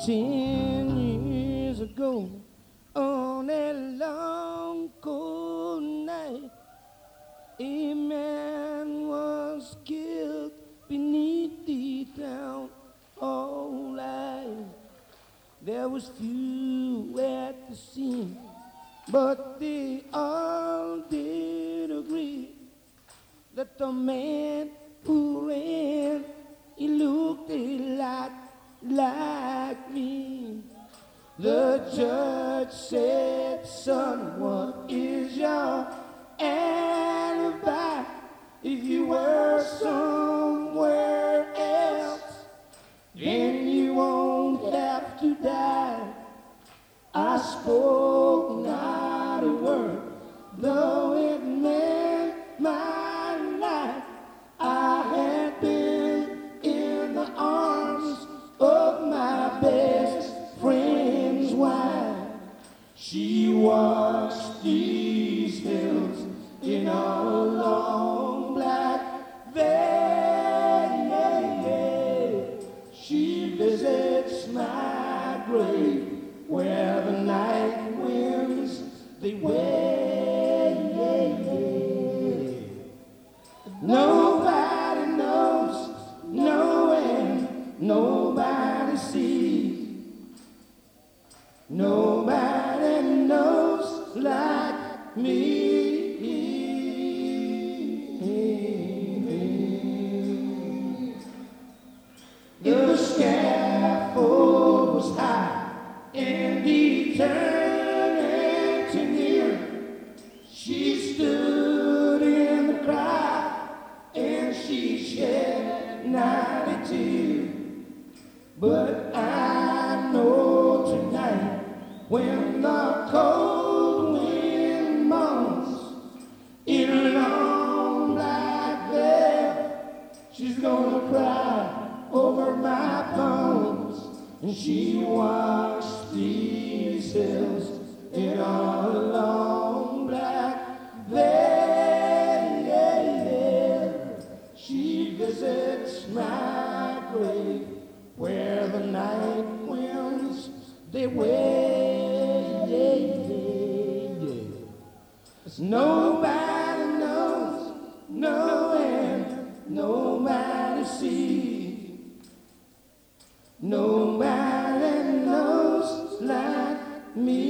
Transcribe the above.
10 years ago, on a long cold night, a man was killed beneath the town hall light. There was few at the scene, but they all did agree that the man who ran, he looked a lot like me. The judge said, son, what is your alibi? If you were somewhere else, then you won't have to die. I spoke not a word, though it meant my life. I had been in the arms of my best friend's wife. She washed these hills in a long black veil. She visits my grave where the night winds they wail. Nobody knows, no, and nobody sees. Nobody knows like me. The scaffold was high and eternity near. She stood in the crowd and she shed not a tear. But I know tonight, when the cold wind moans in a long black veil, she's gonna cry over my bones. And she washed these hills in a long black veil. She visits my grave where the night winds they wail. Nobody knows, no, and nobody sees. Nobody knows like me.